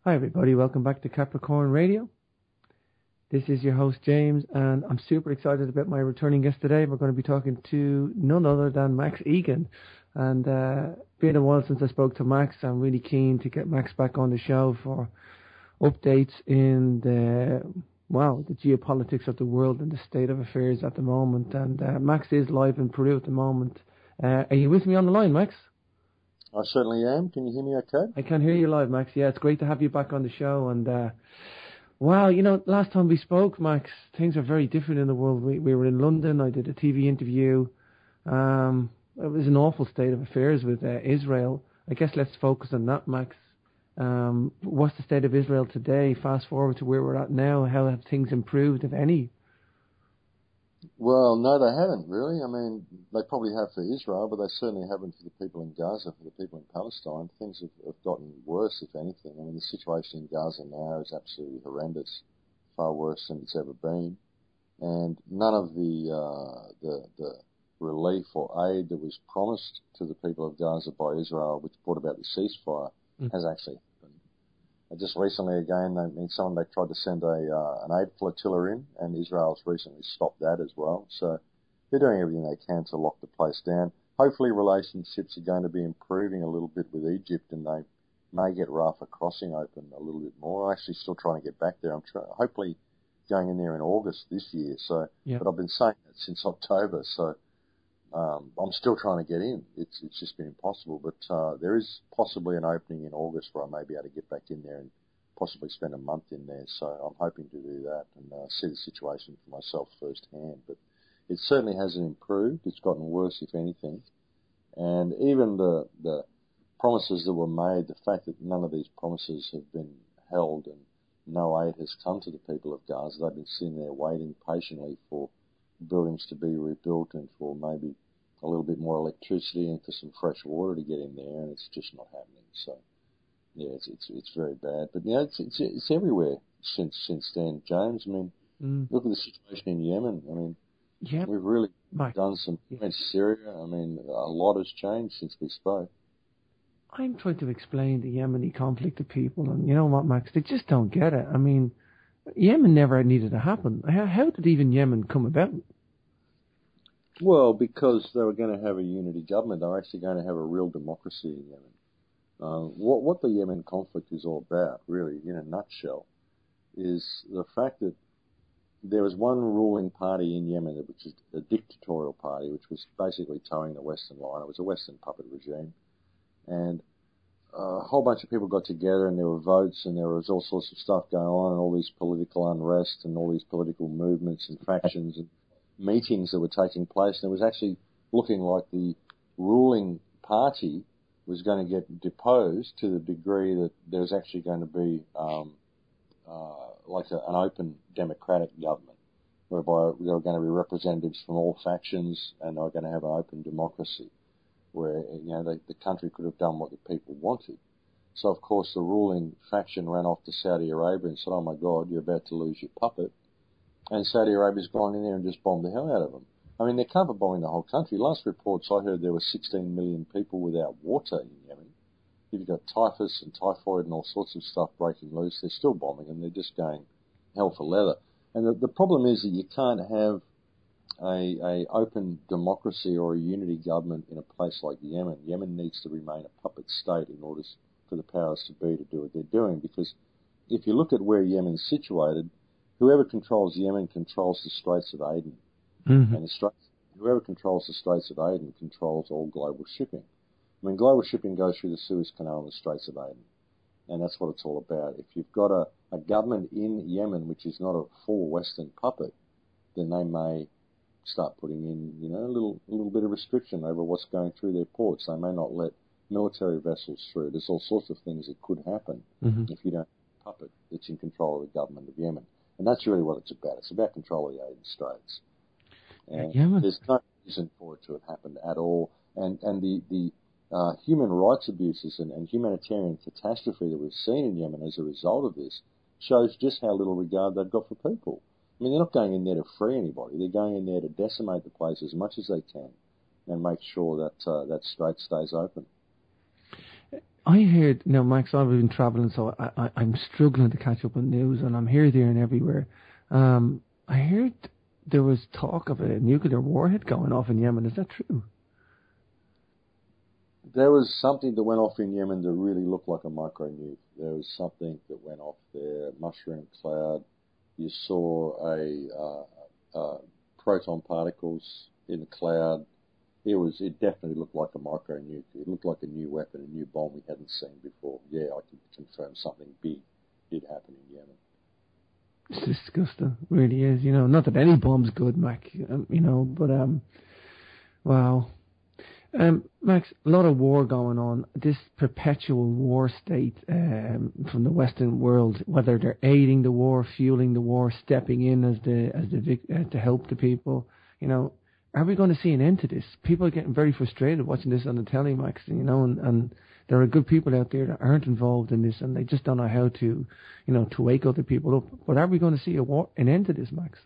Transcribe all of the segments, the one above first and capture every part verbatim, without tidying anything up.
Hi everybody, welcome back to Capricorn Radio. This is your host James, and I'm super excited about my returning guest today. We're going to be talking to none other than Max Egan. And uh, been a while since I spoke to Max. I'm really keen to get Max back on the show for updates in the, well, the geopolitics of the world and the state of affairs at the moment. And uh, Max is live in Peru at the moment. Uh, are you with me on the line, Max? I certainly am. Can you hear me okay? I can hear you live, Max. Yeah, it's great to have you back on the show. And, uh, wow, you know, last time we spoke, Max, things are very different in the world. We, we were in London. I did a T V interview. Um, it was an awful state of affairs with uh, Israel. I guess let's focus on that, Max. Um, what's the state of Israel today? Fast forward to where we're at now. How have things improved, if any? Well, no, they haven't really. I mean, they probably have for Israel, but they certainly haven't for the people in Gaza, for the people in Palestine. Things have, have gotten worse, if anything. I mean, the situation in Gaza now is absolutely horrendous, far worse than it's ever been. And none of the uh, the, the relief or aid that was promised to the people of Gaza by Israel, which brought about the ceasefire, mm. has actually happened. And just recently, again, they, I mean, someone they tried to send a uh, an aid flotilla in, and Israel's recently stopped that as well. So they're doing everything they can to lock the place down. Hopefully, relationships are going to be improving a little bit with Egypt, and they may get Rafah crossing open a little bit more. I'm actually still trying to get back there. I'm try- hopefully going in there in August this year. So, yep. But I've been saying that since October. So. Um, I'm still trying to get in. It's it's just been impossible. But uh, there is possibly an opening in August where I may be able to get back in there and possibly spend a month in there. So I'm hoping to do that and uh, see the situation for myself firsthand. But it certainly hasn't improved. It's gotten worse, if anything. And even the the promises that were made, the fact that none of these promises have been held and no aid has come to the people of Gaza, they've been sitting there waiting patiently for buildings to be rebuilt and for maybe a little bit more electricity and for some fresh water to get in there, and it's just not happening. So, yeah, it's it's, it's very bad. But, you know, it's, it's it's everywhere since since then, James. I mean, mm. look at the situation in Yemen. I mean, yep. we've really Mike. done some... Yep. In Syria, I mean, a lot has changed since we spoke. I'm trying to explain the Yemeni conflict to people, and you know what, Max? They just don't get it. I mean... Yemen never needed to happen. How, how did even Yemen come about? Well, because they were going to have a unity government. They were actually going to have a real democracy in Yemen. Uh, what, what the Yemen conflict is all about, really, in a nutshell, is the fact that there was one ruling party in Yemen, which is a dictatorial party, which was basically towing the Western line. It was a Western puppet regime. And a whole bunch of people got together and there were votes and there was all sorts of stuff going on and all these political unrest and all these political movements and factions and meetings that were taking place. And it was actually looking like the ruling party was going to get deposed to the degree that there was actually going to be um, uh, like a, an open democratic government whereby there were going to be representatives from all factions and they were going to have an open democracy, where, you know, the, the country could have done what the people wanted. So, of course, the ruling faction ran off to Saudi Arabia and said, oh, my God, you're about to lose your puppet. And Saudi Arabia's gone in there and just bombed the hell out of them. I mean, they're cover bombing the whole country. Last reports I heard there were sixteen million people without water in Yemen. You've got typhus and typhoid and all sorts of stuff breaking loose. They're still bombing and they're just going hell for leather. And the, the problem is that you can't have A, a open democracy or a unity government in a place like Yemen. Yemen needs to remain a puppet state in order for the powers to be to do what they're doing. Because if you look at where Yemen's situated, whoever controls Yemen controls the Straits of Aden. Mm-hmm. And the Straits, whoever controls the Straits of Aden controls all global shipping. I mean, global shipping goes through the Suez Canal and the Straits of Aden. And that's what it's all about. If you've got a, a government in Yemen which is not a full Western puppet, then they may start putting in, you know, a little a little bit of restriction over what's going through their ports. They may not let military vessels through. There's all sorts of things that could happen mm-hmm. if you don't have a puppet that's in control of the government of Yemen. And that's really what it's about. It's about control of the Aden Straits. And Yemen. There's no reason for it to have happened at all. And and the, the uh, human rights abuses and, and humanitarian catastrophe that we've seen in Yemen as a result of this shows just how little regard they've got for people. I mean, they're not going in there to free anybody. They're going in there to decimate the place as much as they can and make sure that uh, that strait stays open. I heard, now Max, I've been travelling, so I, I, I'm struggling to catch up on news, and I'm here, there, and everywhere. Um, I heard there was talk of a nuclear warhead going off in Yemen. Is that true? There was something that went off in Yemen that really looked like a micro-nuke. There was something that went off there, mushroom cloud. You saw a uh, uh, proton particles in the cloud. It was. It definitely looked like a micro-nuke. It looked like a new weapon, a new bomb we hadn't seen before. Yeah, I can confirm something big did happen in Yemen. It's disgusting, it really is. You know, not that any bomb's good, Mac. Um, you know, but um, wow. Um, Max, a lot of war going on. This perpetual war state um, from the Western world, whether they're aiding the war, fueling the war, stepping in as the as the uh, to help the people. You know, are we going to see an end to this? People are getting very frustrated watching this on the telly, Max. You know, and, and there are good people out there that aren't involved in this, and they just don't know how to, you know, to wake other people up. But are we going to see a war, an end to this, Max?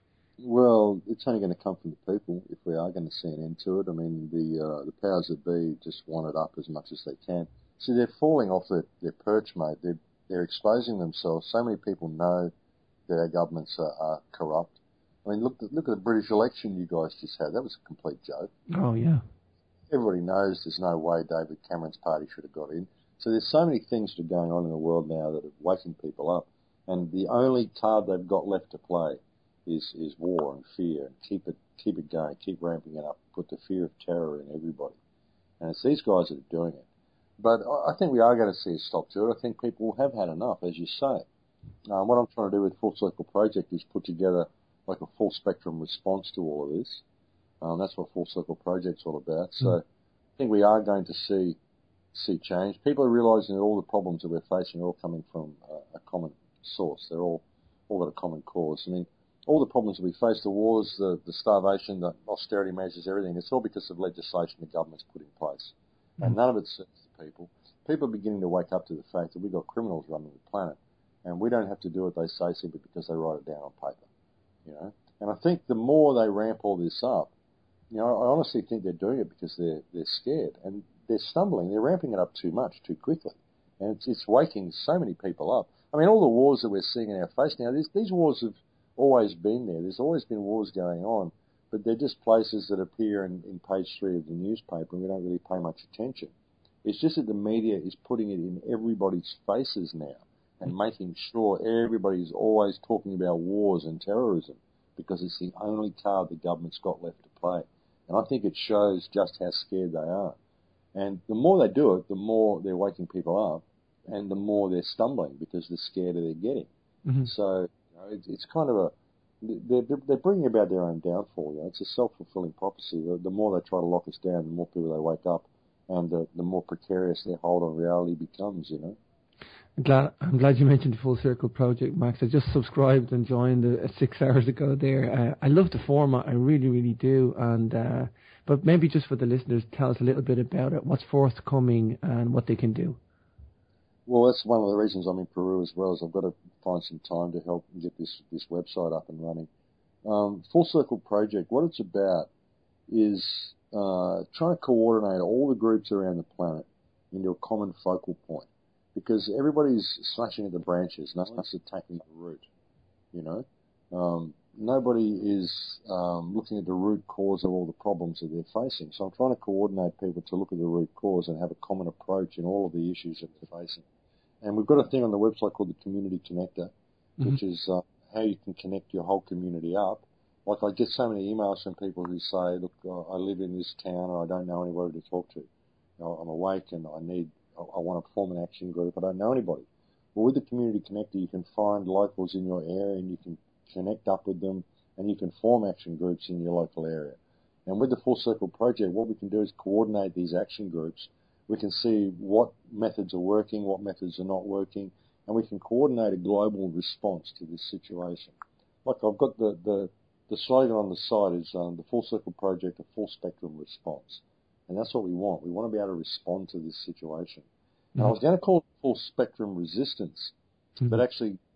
Well, it's only going to come from the people if we are going to see an end to it. I mean, the uh, the powers that be just want it up as much as they can. So they're falling off their, their perch, mate. They're, they're exposing themselves. So many people know that our governments are, are corrupt. I mean, look, look at the British election you guys just had. That was a complete joke. Oh, yeah. Everybody knows there's no way David Cameron's party should have got in. So there's so many things that are going on in the world now that are waking people up. And the only card they've got left to play is is war and fear, and keep it keep it going, keep ramping it up, put the fear of terror in everybody. And it's these guys that are doing it. But I think we are going to see a stop to it. I think people have had enough, as you say. Um, what I'm trying to do with Full Circle Project is put together like a full spectrum response to all of this. Um, that's what Full Circle Project's all about. So mm. I think we are going to see see change. People are realising that all the problems that we're facing are all coming from uh, a common source. They're all all got a common cause. I mean, all the problems that we face, the wars, the, the starvation, the austerity measures, everything, it's all because of legislation the government's put in place. Mm. And none of it serves the people. People are beginning to wake up to the fact that we've got criminals running the planet, and we don't have to do what they say simply because they write it down on paper. You know? And I think the more they ramp all this up, you know, I honestly think they're doing it because they're they're scared, and they're stumbling. They're ramping it up too much, too quickly. And it's, it's waking so many people up. I mean, all the wars that we're seeing in our face now, these, these wars have always been there. There's always been wars going on, but they're just places that appear in, in page three of the newspaper, and we don't really pay much attention. It's just that the media is putting it in everybody's faces now and making sure everybody's always talking about wars and terrorism because it's the only card the government's got left to play. And I think it shows just how scared they are. And the more they do it, the more they're waking people up, and the more they're stumbling because they're scared of they're getting. Mm-hmm. So you know, it's, it's kind of a they're, they're bringing about their own downfall. You know? It's a self-fulfilling prophecy. The, the more they try to lock us down, the more people they wake up, and the, the more precarious their hold on reality becomes. You know. I'm glad, I'm glad you mentioned the Full Circle Project, Max. I just subscribed and joined uh, six hours ago there. Uh, I love the format, I really, really do. And uh, but maybe just for the listeners, tell us a little bit about it, what's forthcoming and what they can do. Well, that's one of the reasons I'm in Peru as well, is I've got to find some time to help get this, this website up and running. Um, Full Circle Project, what it's about is uh, trying to coordinate all the groups around the planet into a common focal point. Because everybody's slashing at the branches, no one's attacking the root, you know. Um, nobody is um, looking at the root cause of all the problems that they're facing. So I'm trying to coordinate people to look at the root cause and have a common approach in all of the issues that they're facing. And we've got a thing on the website called the Community Connector, mm-hmm. which is uh, how you can connect your whole community up. Like I get so many emails from people who say, look, uh, I live in this town and I don't know anybody to talk to. You know, I'm awake and I need I want to form an action group. I don't know anybody. Well, with the Community Connector, you can find locals in your area and you can connect up with them and you can form action groups in your local area. And with the Full Circle Project, what we can do is coordinate these action groups. We can see what methods are working, what methods are not working, and we can coordinate a global response to this situation. Like I've got the, the, the slogan on the site is um, the Full Circle Project, a full spectrum response. And that's what we want. We want to be able to respond to this situation. Mm-hmm. And I was going to call it full spectrum resistance, mm-hmm. but actually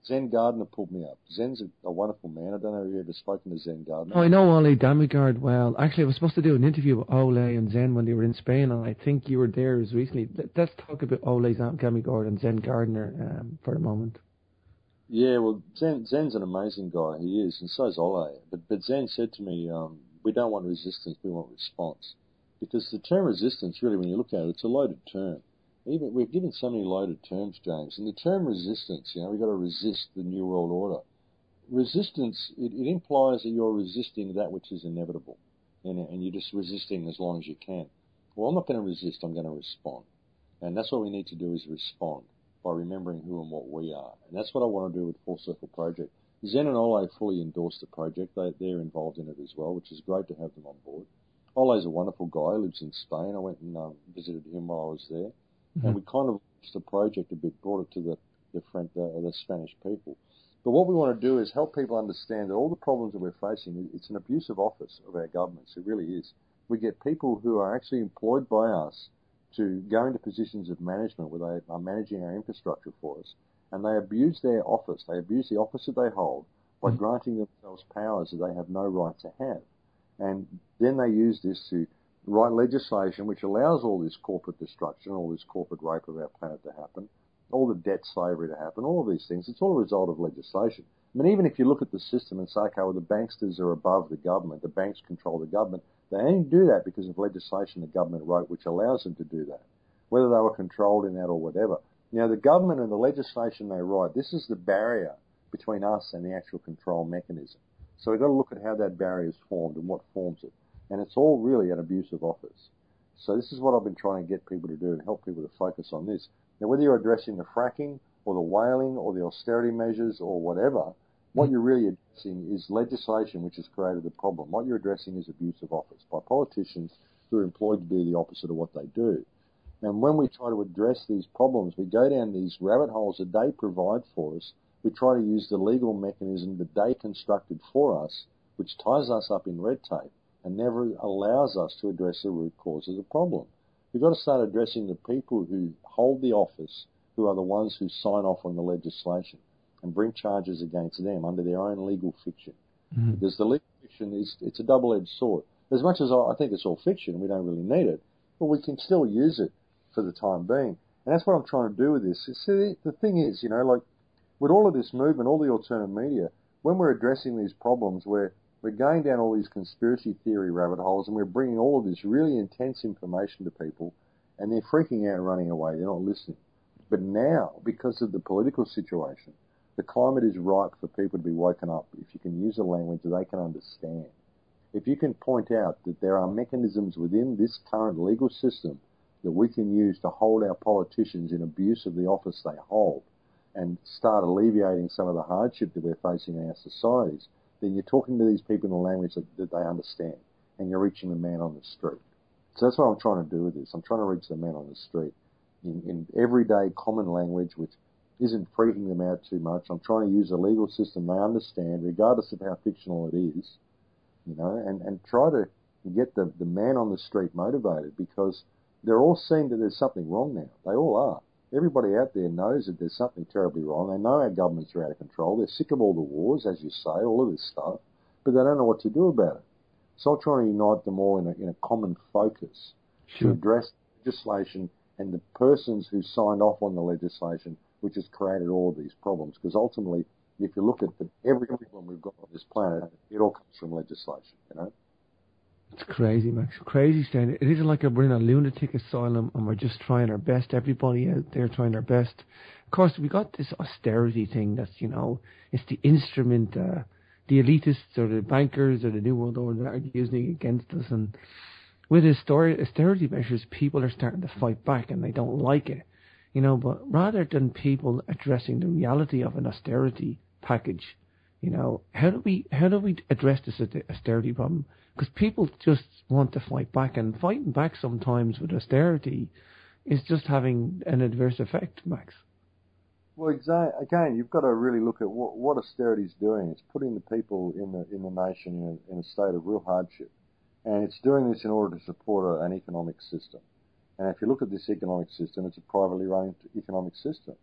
Zen Gardner pulled me up. Zen's a, a wonderful man. I don't know if you've ever spoken to Zen Gardner. Oh, I know Ole Damigard well. Actually, I was supposed to do an interview with Ole and Zen when they were in Spain, and I think you were there as recently. Let's talk about Ole Damigard and Zen Gardner um, for a moment. Yeah, well, Zen, Zen's an amazing guy. He is, and so is Ole. But, but Zen said to me, um, we don't want resistance, we want response. Because the term resistance, really, when you look at it, it's a loaded term. Even we've given so many loaded terms, James, and the term resistance, you know, we've got to resist the New World Order. Resistance, it, it implies that you're resisting that which is inevitable, and, and you're just resisting as long as you can. Well, I'm not going to resist, I'm going to respond. And that's what we need to do is respond by remembering who and what we are. And that's what I want to do with Full Circle Project. Zen and Ole fully endorse the project. They, they're involved in it as well, which is great to have them on board. Ole's a wonderful guy, lives in Spain. I went and um, visited him while I was there. Mm-hmm. And we kind of launched the project a bit, brought it to the, the, French, uh, the Spanish people. But what we want to do is help people understand that all the problems that we're facing, it's an abusive office of our governments. It really is. We get people who are actually employed by us to go into positions of management where they are managing our infrastructure for us, and they abuse their office. They abuse the office that they hold by mm-hmm. granting themselves powers that they have no right to have. And then they use this to write legislation which allows all this corporate destruction, all this corporate rape of our planet to happen, all the debt slavery to happen, all of these things. It's all a result of legislation. I mean, even if you look at the system and say, okay, well, the banksters are above the government, the banks control the government, they only do that because of legislation the government wrote which allows them to do that, whether they were controlled in that or whatever. Now, the government and the legislation they write, this is the barrier between us and the actual control mechanism. So we've got to look at how that barrier is formed and what forms it. And it's all really an abusive office. So this is what I've been trying to get people to do and help people to focus on this. Now, whether you're addressing the fracking or the whaling or the austerity measures or whatever, what you're really addressing is legislation which has created the problem. What you're addressing is abuse of office by politicians who are employed to do the opposite of what they do. And when we try to address these problems, we go down these rabbit holes that they provide for us. We try to use the legal mechanism that they constructed for us, which ties us up in red tape and never allows us to address the root cause of the problem. We've got to start addressing the people who hold the office, who are the ones who sign off on the legislation, and bring charges against them under their own legal fiction. Mm-hmm. Because the legal fiction is, it's a double-edged sword. As much as I, I think it's all fiction, we don't really need it, but we can still use it for the time being. And that's what I'm trying to do with this. See, the thing is, you know, like, with all of this movement, all the alternative media, when we're addressing these problems, we're, we're going down all these conspiracy theory rabbit holes, and we're bringing all of this really intense information to people, and they're freaking out and running away. They're not listening. But now, because of the political situation, the climate is ripe for people to be woken up if you can use a language that they can understand. If you can point out that there are mechanisms within this current legal system that we can use to hold our politicians in abuse of the office they hold and start alleviating some of the hardship that we're facing in our societies, then you're talking to these people in a language that, that they understand, and you're reaching the man on the street. So that's what I'm trying to do with this. I'm trying to reach the man on the street in, in everyday common language, which isn't freaking them out too much. I'm trying to use a legal system they understand, regardless of how fictional it is, you know, and, and try to get the, the man on the street motivated, because they're all seeing that there's something wrong now. They all are. Everybody out there knows that there's something terribly wrong. They know our governments are out of control. They're sick of all the wars, as you say, all of this stuff, but they don't know what to do about it. So I'm trying to unite them all in a, in a common focus sure. to address legislation and the persons who signed off on the legislation, which has created all of these problems. Because ultimately, if you look at the, every problem we've got on this planet, it all comes from legislation, you know? It's crazy, Max. Crazy, Stan. It isn't like we're in a lunatic asylum and we're just trying our best. Everybody out there trying their best. Of course, we got this austerity thing that's, you know, it's the instrument, uh, the elitists or the bankers or the New World Order that are using it against us. And with austerity measures, people are starting to fight back and they don't like it. You know, but rather than people addressing the reality of an austerity package, you know, how do we how do we address this austerity problem? Because people just want to fight back, and fighting back sometimes with austerity is just having an adverse effect, Max. Well, exactly. Again, you've got to really look at what, what austerity is doing. It's putting the people in the in the nation in a, in a state of real hardship, and it's doing this in order to support a, an economic system. And if you look at this economic system, it's a privately run economic system.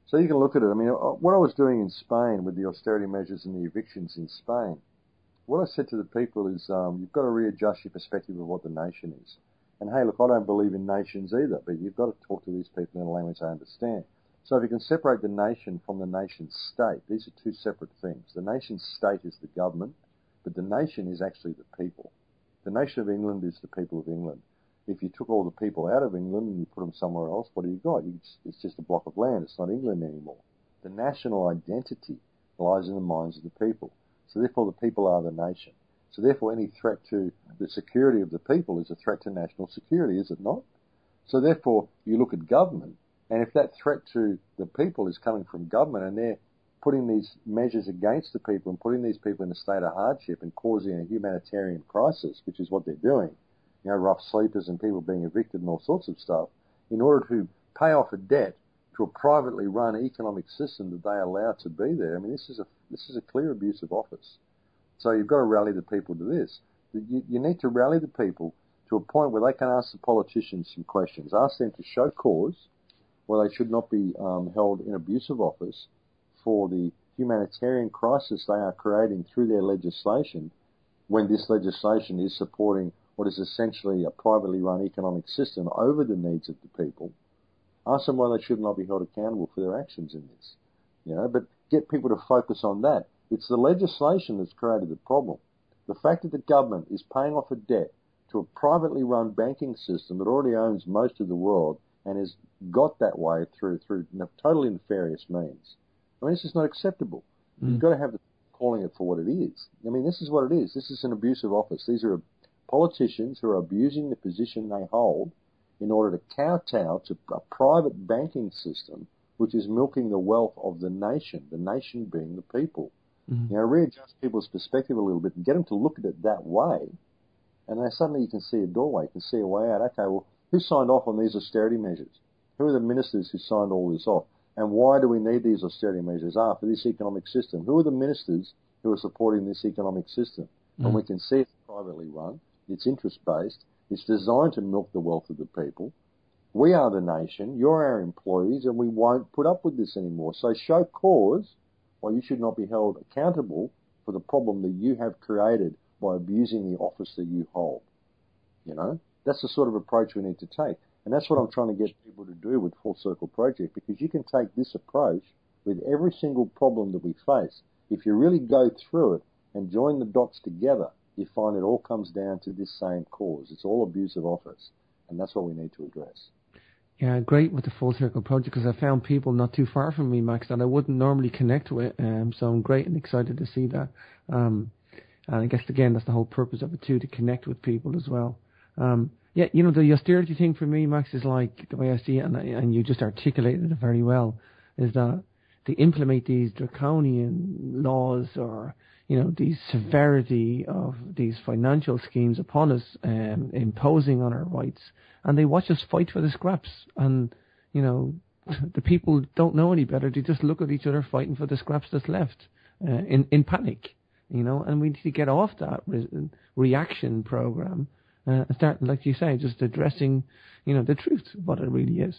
So you can look at it. I mean, what I was doing in Spain with the austerity measures and the evictions in Spain, what I said to the people is, um, you've got to readjust your perspective of what the nation is. And hey, look, I don't believe in nations either, but you've got to talk to these people in a language they understand. So if you can separate the nation from the nation state, these are two separate things. The nation state is the government, but the nation is actually the people. The nation of England is the people of England. If you took all the people out of England and you put them somewhere else, what do you got? You, it's just a block of land. It's not England anymore. The national identity lies in the minds of the people. So therefore the people are the nation. So therefore any threat to the security of the people is a threat to national security, is it not? So therefore you look at government, and if that threat to the people is coming from government and they're putting these measures against the people and putting these people in a state of hardship and causing a humanitarian crisis, which is what they're doing, you know, rough sleepers and people being evicted and all sorts of stuff, in order to pay off a debt to a privately run economic system that they allow to be there. I mean, this is a this is a clear abuse of office. So you've got to rally the people to this. You, you need to rally the people to a point where they can ask the politicians some questions. Ask them to show cause where they should not be um, held in abuse of office for the humanitarian crisis they are creating through their legislation, when this legislation is supporting what is essentially a privately run economic system over the needs of the people. Ask them why they should not be held accountable for their actions in this. You know, but get people to focus on that. It's the legislation that's created the problem. The fact that the government is paying off a debt to a privately run banking system that already owns most of the world and has got that way through through totally nefarious means. I mean, this is not acceptable. Mm. You've got to have the calling it for what it is. I mean, this is what it is. This is an abuse of office. These are politicians who are abusing the position they hold in order to kowtow to a private banking system which is milking the wealth of the nation, the nation being the people. Mm-hmm. You know, readjust people's perspective a little bit and get them to look at it that way, and then suddenly you can see a doorway, you can see a way out. Okay, well, who signed off on these austerity measures? Who are the ministers who signed all this off? And why do we need these austerity measures? Ah, for this economic system. Who are the ministers who are supporting this economic system? Mm-hmm. And we can see it's privately run, it's interest-based, it's designed to milk the wealth of the people. We are the nation, you're our employees, and we won't put up with this anymore. So show cause why you should not be held accountable for the problem that you have created by abusing the office that you hold. You know, that's the sort of approach we need to take. And that's what I'm trying to get people to do with Full Circle Project, because you can take this approach with every single problem that we face. If you really go through it and join the dots together, you find it all comes down to this same cause. It's all abuse of office, and that's what we need to address. Yeah, great with the Full Circle Project, because I found people not too far from me, Max, that I wouldn't normally connect with, um, so I'm great and excited to see that. Um, and I guess, again, that's the whole purpose of it too, to connect with people as well. Um, yeah, you know, the austerity thing for me, Max, is like, the way I see it, and, and you just articulated it very well, is that they implement these draconian laws or, you know, the severity of these financial schemes upon us, um, imposing on our rights, and they watch us fight for the scraps. And, you know, the people don't know any better. They just look at each other fighting for the scraps that's left, uh, in, in panic, you know, and we need to get off that re- reaction program, uh, and start, like you say, just addressing, you know, the truth of what it really is.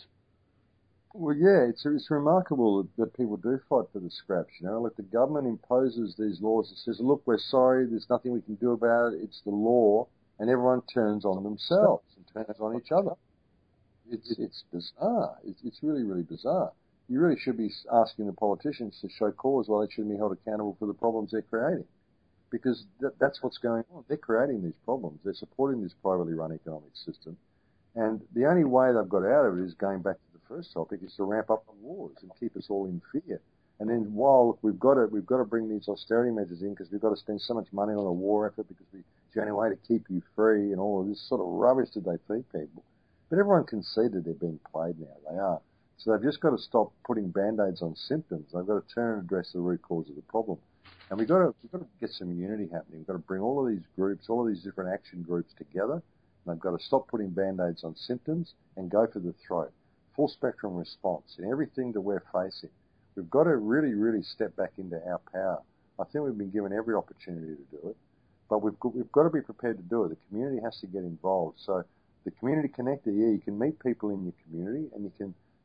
Well, yeah, it's it's remarkable that, that people do fight for the scraps, you know. Like, the government imposes these laws and says, look, we're sorry, there's nothing we can do about it, it's the law, and everyone turns on themselves and turns on each other. It's it's bizarre. It's, it's really, really bizarre. You really should be asking the politicians to show cause why they shouldn't be held accountable for the problems they're creating. Because th- that's what's going on. They're creating these problems. They're supporting this privately run economic system. And the only way they've got out of it is going back to the first topic, is to ramp up the wars and keep us all in fear. And then while look, we've got to we've got to bring these austerity measures in because we've got to spend so much money on a war effort because we, it's the only way to keep you free and all of this sort of rubbish that they feed people. But everyone can see that they're being played now. They are. So they've just got to stop putting band-aids on symptoms. They've got to turn and address the root cause of the problem. And we've got to we've got to get some unity happening. We've got to bring all of these groups, all of these different action groups together. They've got to stop putting band-aids on symptoms and go for the throat. Full spectrum response in everything that we're facing. We've got to really, really step back into our power. I think we've been given every opportunity to do it, but we've got, we've got to be prepared to do it. The community has to get involved. So the community connector, yeah, you can meet people in your community and you can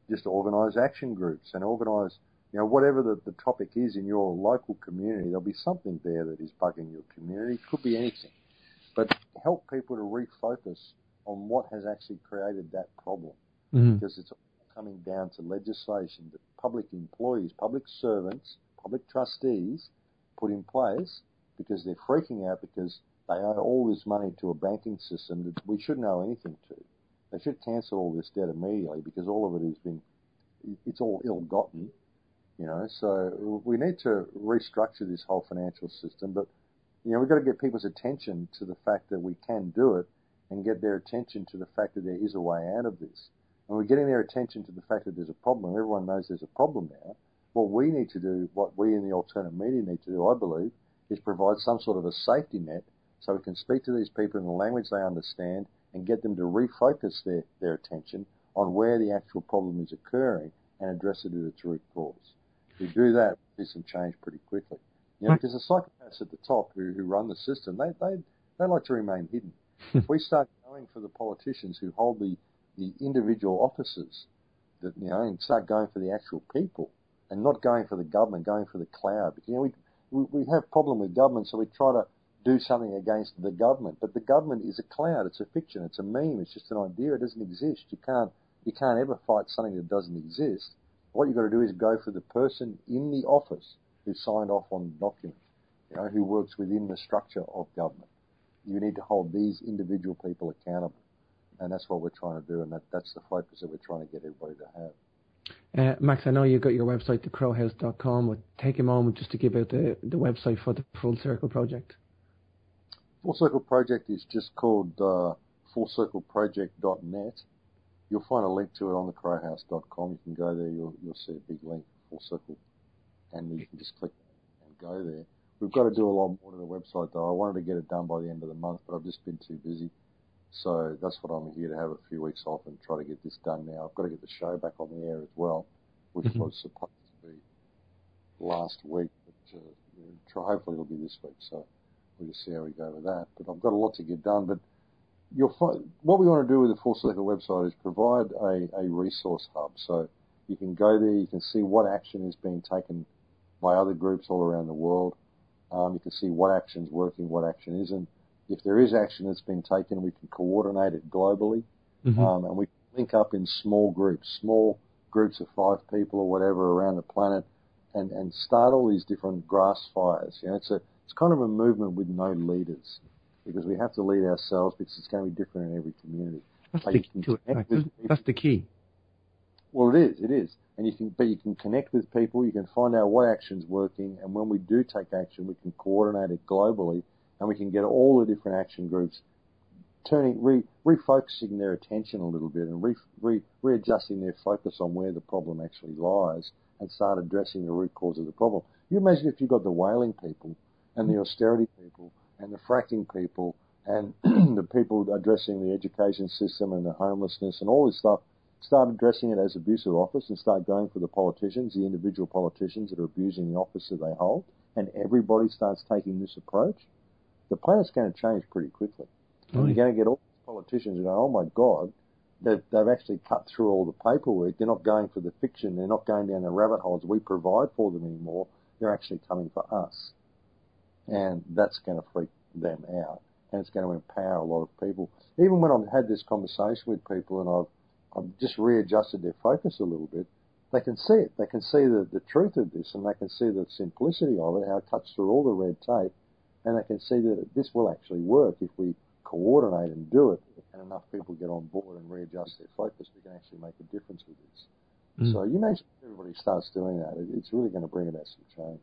just organise action groups and organise, you know, whatever the, the topic is in your local community. There'll be something there that is bugging your community. It could be anything. But help people to refocus on what has actually created that problem. Mm-hmm. Because it's coming down to legislation that public employees, public servants, public trustees put in place because they're freaking out because they owe all this money to a banking system that we shouldn't owe anything to. They should cancel all this debt immediately because all of it has been, it's all ill-gotten, you know. So we need to restructure this whole financial system, but, you know, we've got to get people's attention to the fact that we can do it and get their attention to the fact that there is a way out of this. And we're getting their attention to the fact that there's a problem. Everyone knows there's a problem now. What we need to do, what we in the alternative media need to do, I believe, is provide some sort of a safety net so we can speak to these people in the language they understand and get them to refocus their, their attention on where the actual problem is occurring and address it at its root cause. If we do that, we'll see some change pretty quickly. You know, because the psychopaths at the top who, who run the system, they, they, they like to remain hidden. If we start going for the politicians who hold the, the individual offices, that, you know, and start going for the actual people and not going for the government, going for the cloud. Because, you know, we, we, we have problem with government, so we try to do something against the government. But the government is a cloud. It's a fiction. It's a meme. It's just an idea. It doesn't exist. You can't, you can't ever fight something that doesn't exist. What you've got to do is go for the person in the office who signed off on the document, you know, who works within the structure of government. You need to hold these individual people accountable. And that's what we're trying to do, and that, that's the focus that we're trying to get everybody to have. Uh, Max, I know you've got your website, the crow house dot com, but take a moment just to give out the, the website for the Full Circle Project. Full Circle Project is just called uh, full circle project dot net. You'll find a link to it on the crow house dot com. You can go there, you'll, you'll see a big link, Full Circle, and you can just click and go there. We've got to do a lot more to the website, though. I wanted to get it done by the end of the month, but I've just been too busy. So that's what I'm here to have a few weeks off and try to get this done now. I've got to get the show back on the air as well, which mm-hmm. was supposed to be last week, but uh, try, hopefully it'll be this week. So we'll just see how we go with that. But I've got a lot to get done. But you'll find, what we want to do with the Full Circle website is provide a, a resource hub. So you can go there, you can see what action is being taken by other groups all around the world. Um, you can see what action's working, what action isn't. If there is action that's been taken, we can coordinate it globally, mm-hmm. um, and we can link up in small groups, small groups of five people or whatever around the planet, and, and start all these different grass fires. You know, it's a it's kind of a movement with no leaders, because we have to lead ourselves, because it's going to be different in every community. That's, the key, to it. That's the key. Well, it is, it is, and you can, but you can connect with people. You can find out what action's working, and when we do take action, we can coordinate it globally. And we can get all the different action groups turning, re, refocusing their attention a little bit and re, re, readjusting their focus on where the problem actually lies and start addressing the root cause of the problem. You imagine if you've got the whaling people and the austerity people and the fracking people and the people addressing the education system and the homelessness and all this stuff, start addressing it as abusive office and start going for the politicians, the individual politicians that are abusing the office that they hold, and everybody starts taking this approach. The planet's going to change pretty quickly. And you're going to get all these politicians who go, oh my God, they've, they've actually cut through all the paperwork. They're not going for the fiction. They're not going down the rabbit holes we provide for them anymore. They're actually coming for us. And that's going to freak them out. And it's going to empower a lot of people. Even when I've had this conversation with people and I've, I've just readjusted their focus a little bit, they can see it. They can see the, the truth of this, and they can see the simplicity of it, how it cuts through all the red tape. And they can see that this will actually work if we coordinate and do it, and enough people get on board and readjust their focus. We can actually make a difference with this. Mm. So you mentioned everybody starts doing that. It's really going to bring about some change.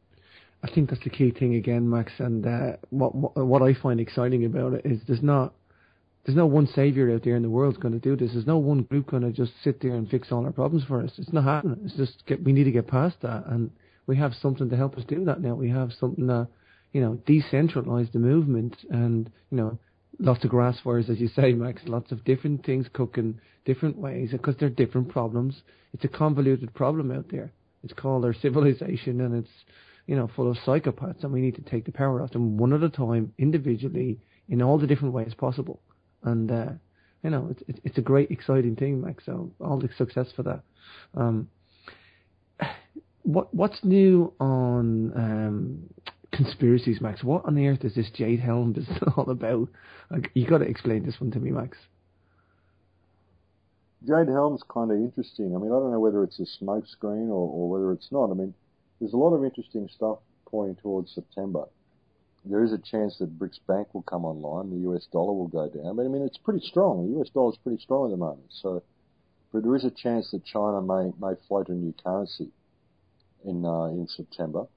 I think that's the key thing again, Max. And uh, what what I find exciting about it is there's not there's no one savior out there in the world going to do this. There's no one group going to just sit there and fix all our problems for us. It's not happening. It's just get, we need to get past that, and we have something to help us do that now. We have something that, you know, decentralize the movement, and, you know, lots of grass fires, as you say, Max, lots of different things cooking different ways, because they're different problems. It's a convoluted problem out there. It's called our civilization, and it's, you know, full of psychopaths, and we need to take the power off them one at a time, individually, in all the different ways possible. And, uh, you know, it's it's, it's a great, exciting thing, Max. So all the success for that. Um, what what's new on um, conspiracies, Max? What on earth is this Jade Helm business all about? Like, you got to explain this one to me, Max. Jade Helm's kind of interesting. I mean, I don't know whether it's a smoke screen or, or whether it's not. I mean, there's a lot of interesting stuff pointing towards September. There is a chance that BRICS Bank will come online. The U S dollar will go down. But, I mean, it's pretty strong. The U S dollar is pretty strong at the moment. So, but there is a chance that China may, may float a new currency in uh, in September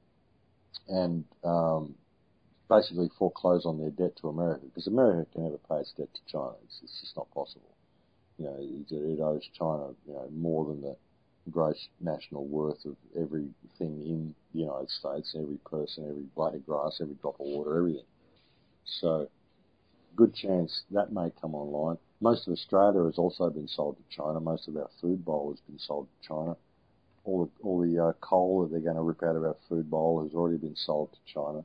and um, basically foreclose on their debt to America, because America can never pay its debt to China. It's, it's just not possible. You know, it, it owes China, you know, more than the gross national worth of everything in the United States, every person, every blade of grass, every drop of water, everything. So, good chance that may come online. Most of Australia has also been sold to China. Most of our food bowl has been sold to China. All the, all the uh, coal that they're going to rip out of our food bowl has already been sold to China.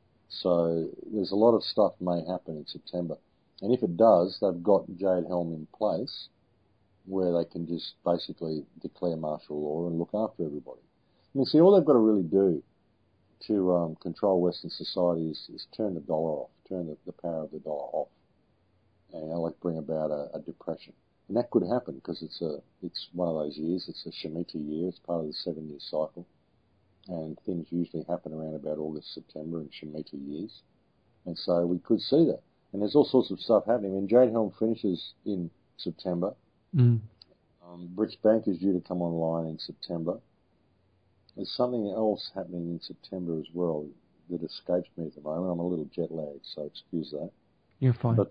So there's a lot of stuff may happen in September. And if it does, they've got Jade Helm in place where they can just basically declare martial law and look after everybody. I mean, see, all they've got to really do to um, control Western society is, is turn the dollar off, turn the, the power of the dollar off, and you know, like bring about a, a depression. And that could happen because it's a it's one of those years. It's a Shemitah year. It's part of the seven-year cycle, and things usually happen around about August, September, in Shemitah years. And so we could see that. And there's all sorts of stuff happening. When Jade Helm finishes in September, mm. um, BRICS Bank is due to come online in September. There's something else happening in September as well that escapes me at the moment. I'm a little jet lagged, so excuse that. You're fine. But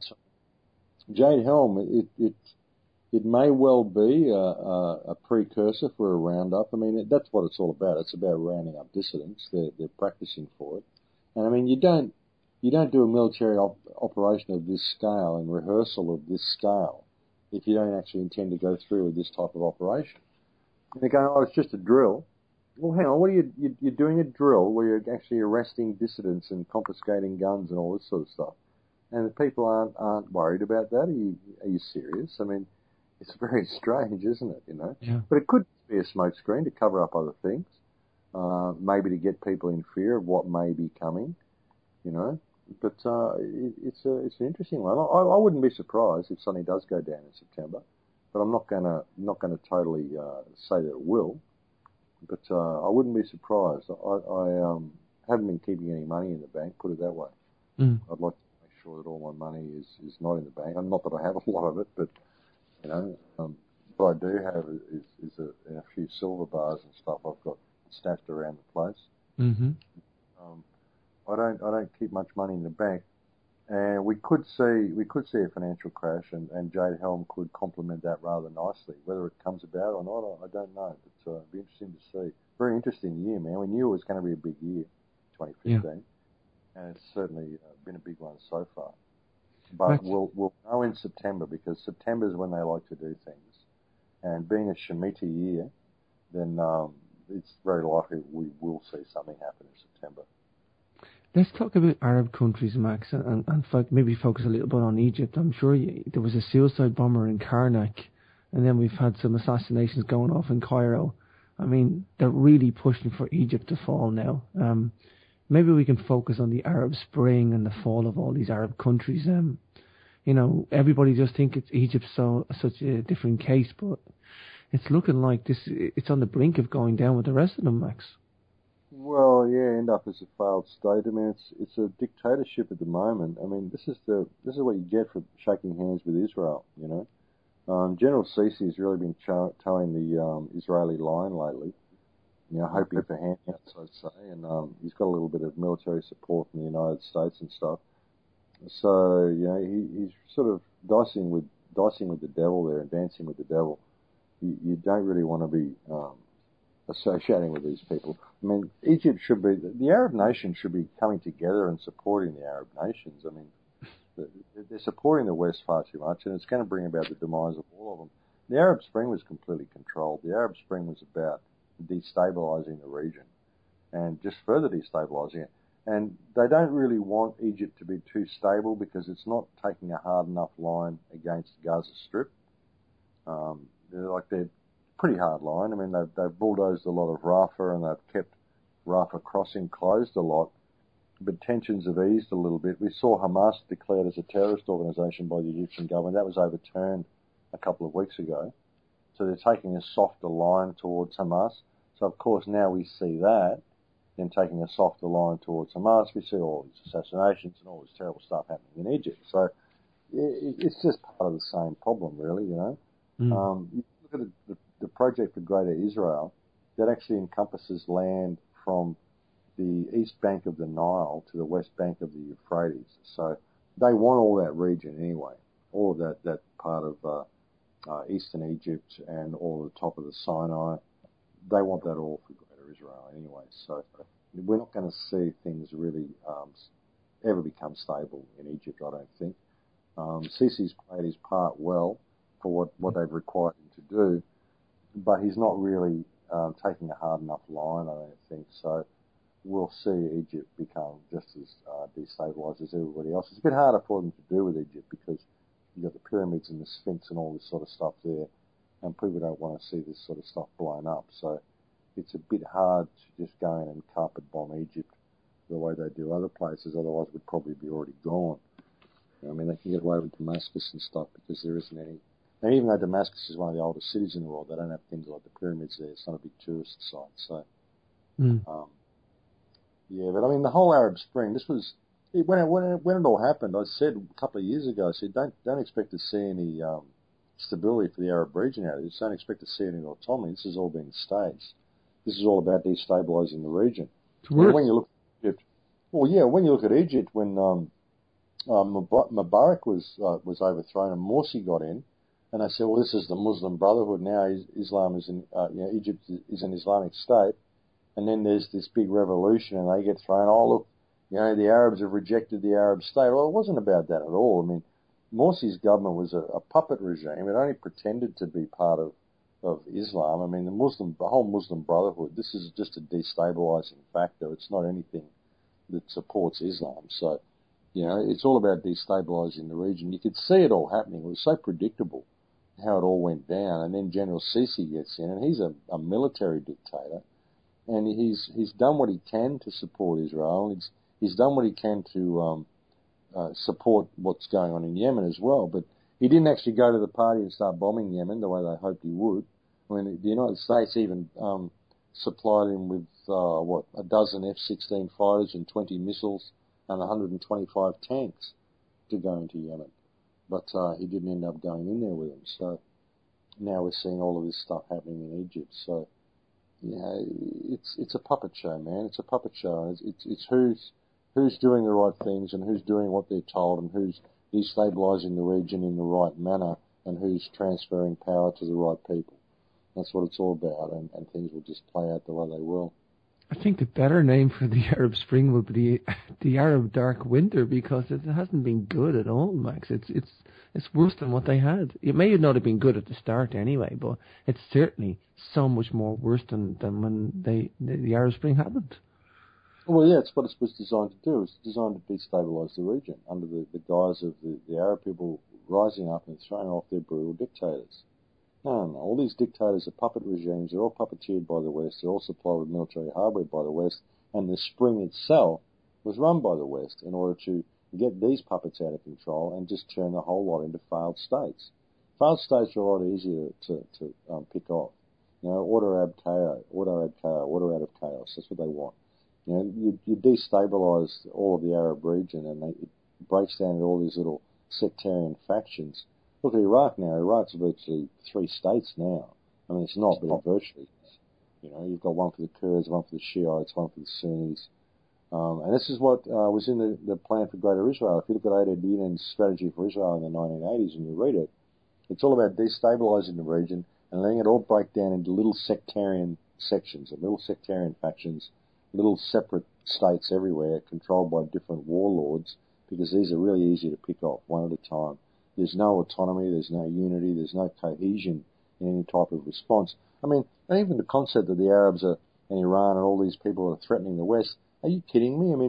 Jade Helm, it it it may well be a, a, a precursor for a roundup. I mean, it, that's what it's all about. It's about rounding up dissidents. They're they're practicing for it. And I mean, you don't you don't do a military op- operation of this scale and rehearsal of this scale if you don't actually intend to go through with this type of operation. And they're going, oh, it's just a drill. Well, hang on, what are you, you, you're doing a drill where you're actually arresting dissidents and confiscating guns and all this sort of stuff. And the people aren't, aren't worried about that. Are you, are you serious? I mean, it's very strange, isn't it, you know? Yeah. But it could be a smokescreen to cover up other things, uh, maybe to get people in fear of what may be coming, you know? But, uh, it, it's a, it's an interesting one. I, I wouldn't be surprised if something does go down in September, but I'm not gonna, not gonna totally, uh, say that it will. But uh, I wouldn't be surprised. I, I um, haven't been keeping any money in the bank, put it that way. Mm. I'd like to make sure that all my money is, is not in the bank. And not that I have a lot of it, but, you know, um, what I do have is, is a, a few silver bars and stuff I've got stashed around the place. Mm-hmm. Um, I don't I don't keep much money in the bank. And we could see we could see a financial crash, and, and Jade Helm could complement that rather nicely. Whether it comes about or not, I don't know. But uh, it'd be interesting to see. Very interesting year, man. We knew it was going to be a big year, twenty fifteen, yeah. And it's certainly uh, been a big one so far. But That's... we'll we'll know in September, because September is when they like to do things. And being a Shemitah year, then um, it's very likely we will see something happen in September. Let's talk about Arab countries, Max, and, and fo- maybe focus a little bit on Egypt. I'm sure you, there was a suicide bomber in Karnak, and then we've had some assassinations going off in Cairo. I mean, they're really pushing for Egypt to fall now. Um, maybe we can focus on the Arab Spring and the fall of all these Arab countries. Um, you know, everybody just think it's Egypt, so such a different case, but it's looking like this. It's on the brink of going down with the rest of them, Max. Well, yeah, end up as a failed state. I mean, it's it's a dictatorship at the moment. I mean, this is the this is what you get for shaking hands with Israel. You know, um, General Sisi has really been cho- towing the um, Israeli line lately. You know, hoping for handouts, I'd say, and um, he's got a little bit of military support from the United States and stuff. So you know, he, he's sort of dicing with dicing with the devil there and dancing with the devil. You, you don't really want to be um, associating with these people. I mean, Egypt should be, the Arab nations should be coming together and supporting the Arab nations. I mean, they're supporting the West far too much, and it's going to bring about the demise of all of them. The Arab Spring was completely controlled. The Arab Spring was about destabilizing the region and just further destabilizing it. And they don't really want Egypt to be too stable because it's not taking a hard enough line against Gaza Strip. Um, they're like they're pretty hard line. I mean, they've, they've bulldozed a lot of Rafah and they've kept Rafah crossing closed a lot, but tensions have eased a little bit. We saw Hamas declared as a terrorist organisation by the Egyptian government. That was overturned a couple of weeks ago. So they're taking a softer line towards Hamas. So of course now we see that. Then taking a softer line towards Hamas, we see all these assassinations and all this terrible stuff happening in Egypt. So it's just part of the same problem, really, you know. Mm. Um, you look at the, the project for Greater Israel, that actually encompasses land from the east bank of the Nile to the west bank of the Euphrates. So they want all that region anyway, all of that, that part of uh, uh, eastern Egypt and all of the top of the Sinai. They want that all for Greater Israel anyway. So we're not going to see things really um, ever become stable in Egypt, I don't think. Um, Sisi's played his part well for what, what they've required him to do, but he's not really um, taking a hard enough line, I don't think. So we'll see Egypt become just as uh, destabilised as everybody else. It's a bit harder for them to do with Egypt because you've got the pyramids and the Sphinx and all this sort of stuff there, and people don't want to see this sort of stuff blown up. So it's a bit hard to just go in and carpet bomb Egypt the way they do other places, otherwise we'd probably be already gone. I mean, they can get away with Damascus and stuff because there isn't any. And even though Damascus is one of the oldest cities in the world, they don't have things like the pyramids there. It's not a big tourist site. So, mm. um, yeah, but I mean, the whole Arab Spring, this was, it, when, it, when, it, when it all happened, I said a couple of years ago, I said, don't, don't expect to see any um, stability for the Arab region out of this. Don't expect to see any autonomy. This has all been staged. This is all about destabilising the region. And when you look at Egypt, well, yeah, when you look at Egypt, when um, um, Mubarak was uh, was overthrown and Morsi got in, and they said, well, this is the Muslim Brotherhood now. Islam is in, uh, you know, Egypt is an Islamic state, and then there's this big revolution, and they get thrown. Oh, look, you know, the Arabs have rejected the Arab state. Well, it wasn't about that at all. I mean, Morsi's government was a, a puppet regime. It only pretended to be part of. of Islam. I mean, the Muslim, the whole Muslim Brotherhood, this is just a destabilising factor. It's not anything that supports Islam. So, you know, it's all about destabilising the region. You could see it all happening. It was so predictable how it all went down. And then General Sisi gets in, and he's a, a military dictator, and he's he's done what he can to support Israel. He's he's done what he can to um, uh, support what's going on in Yemen as well. But he didn't actually go to the party and start bombing Yemen the way they hoped he would. I mean, the United States even um, supplied him with, uh, what, a dozen F sixteen fighters and twenty missiles and one hundred twenty-five tanks to go into Yemen. But uh, he didn't end up going in there with them. So now we're seeing all of this stuff happening in Egypt. So, you know, it's it's a puppet show, man. It's a puppet show. It's, it's, it's who's who's doing the right things and who's doing what they're told and who's destabilising the region in the right manner and who's transferring power to the right people. That's what it's all about, and, and things will just play out the way they will. I think the better name for the Arab Spring will be the, the Arab Dark Winter, because it hasn't been good at all, Max. It's it's it's worse than what they had. It may not have been good at the start anyway, but it's certainly so much more worse than, than when they the, the Arab Spring happened. Well, yeah, it's what it was designed to do. It's designed to destabilise the region under the, the guise of the, the Arab people rising up and throwing off their brutal dictators. No, no, no. All these dictators are puppet regimes. They're all puppeteered by the West. They're all supplied with military hardware by the West. And the Spring itself was run by the West in order to get these puppets out of control and just turn the whole lot into failed states. Failed states are a lot easier to, to um, pick off. You know, order ab chaos, order ab chaos, order out of chaos. That's what they want. You know, you, you destabilise all of the Arab region, and they, it breaks down into all these little sectarian factions. Look at Iraq now. Iraq's virtually three states now. I mean, it's not, but it virtually is. You know, you've got one for the Kurds, one for the Shiites, one for the Sunnis. Um, and this is what uh, was in the, the plan for Greater Israel. If you look at Adedin's strategy for Israel in the nineteen eighties and you read it, it's all about destabilising the region and letting it all break down into little sectarian sections, little sectarian factions, little separate states everywhere controlled by different warlords, because these are really easy to pick off one at a time. There's no autonomy, there's no unity, there's no cohesion in any type of response. I mean, and even the concept that the Arabs are, and Iran and all these people are threatening the West, are you kidding me? I mean,